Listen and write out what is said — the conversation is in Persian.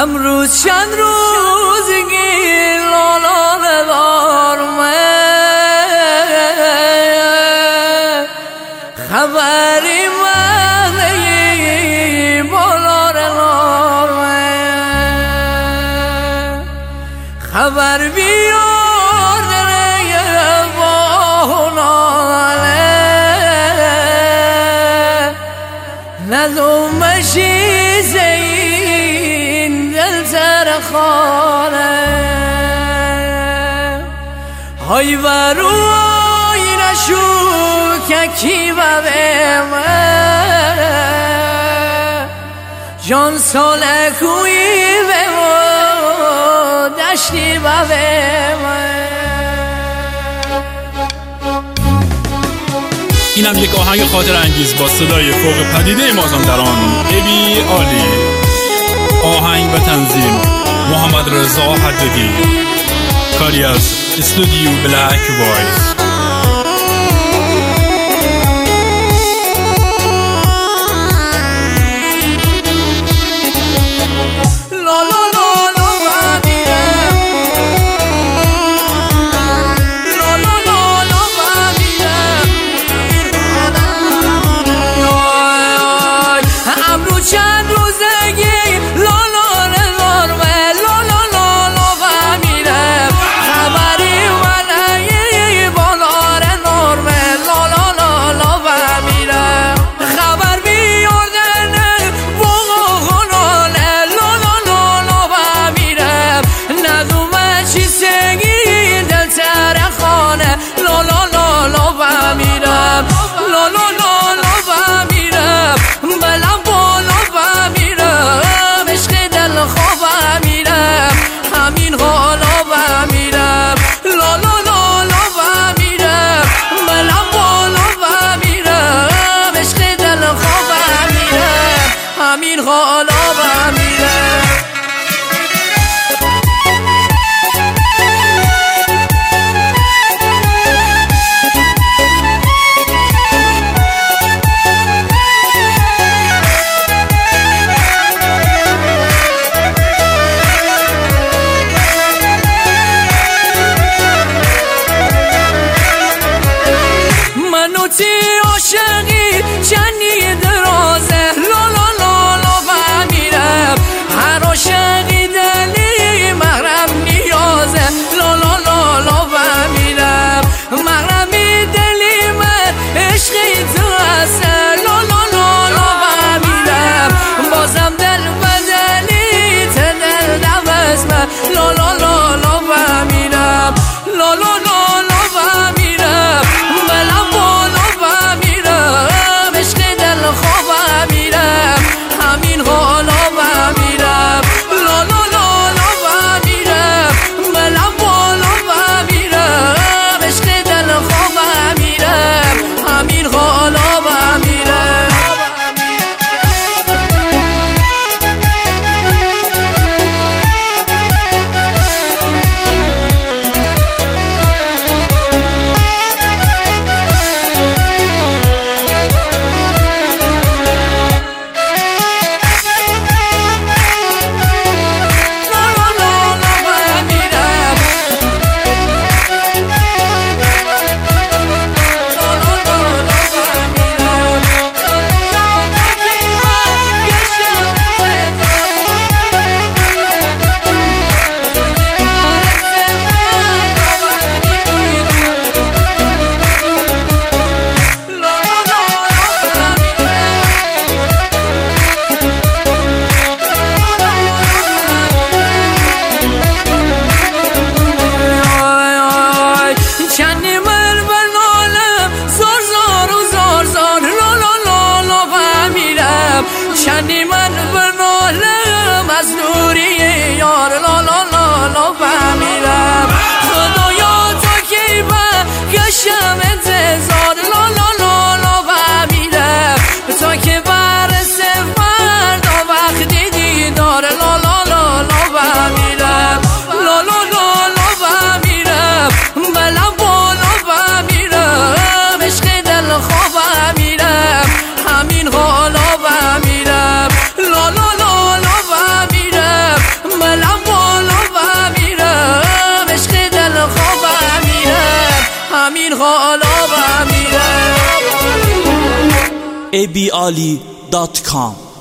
امروز چند روزگی لالا ندارمه خبری منی بالا ندارمه خبر بیار دره بالاله ندومشی زین دل ترخانه های وروی نشو که کی ببمه جان ساله کوی بمو دشتی ببمه. اینم یک آهنگ خاطر انگیز با صدای فوق پدیده مازندران ابی عالی. آهنگ و تنظیم محمد رضا حدادی. کاری از استودیو بلک وایس. چند روزگی لالا ندارمه لالا لالا و میرم خبری منی بالا ندارمه لالا لالا و میرم خبر بیاردن بوغو خناله لالا لالا و میرم ندومه چی سگی دل ترخانه لالا لالا و میرم لالا لالا و میرم بلم همین حالا و میرم لالا لالا و میرم بلم بالا و میرم عشق دل خواب و میرم همین حالا و میرم. منوتی عاشقی چندی درازه لالا لالا و میرم abiali.com